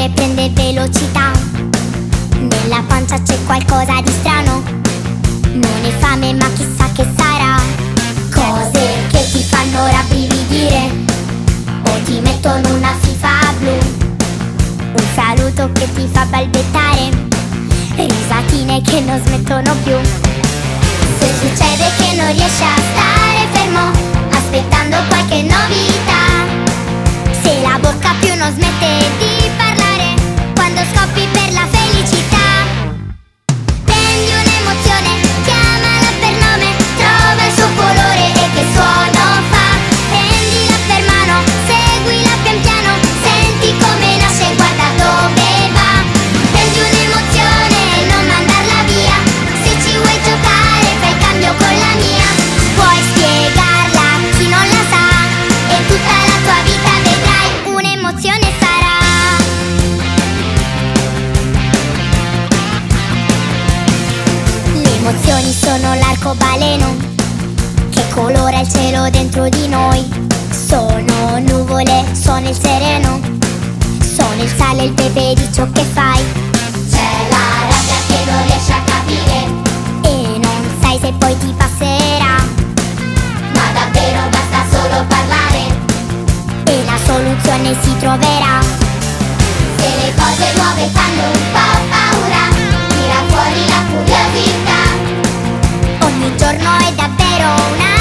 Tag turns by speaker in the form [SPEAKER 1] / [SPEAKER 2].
[SPEAKER 1] cuore prende velocità, nella pancia c'è qualcosa di strano, non è fame ma chissà che sarà. Cose che ti fanno rabbrividire o ti mettono una fifa blu, un saluto che ti fa balbettare, risatine che non smettono più. Se succede che non riesci a stare fermo aspettando qualche novità, se la bocca più non smette di parlare quando scoppi per la felicità, prendi un'emozione, chiamala per nome, trova il suo colore e che suono fa, prendila per mano, seguila pian piano, senti come nasce, guarda dove va. Prendi un'emozione e non mandarla via, se ci vuoi giocare fai il cambio con la mia, puoi spiegarla a chi non la sa e tutta la tua vita vedrai un'emozione sarà. Le emozioni sono l'arcobaleno che colora il cielo dentro di noi, sono nuvole, sono il sereno, sono il sale e il pepe di ciò che fai. C'è la rabbia che non riesci a capire e non sai se poi ti passerà, ma davvero basta solo parlare e la soluzione si troverà. Se le cose nuove fanno un po' paura, tira fuori la curiosità, ogni giorno è davvero una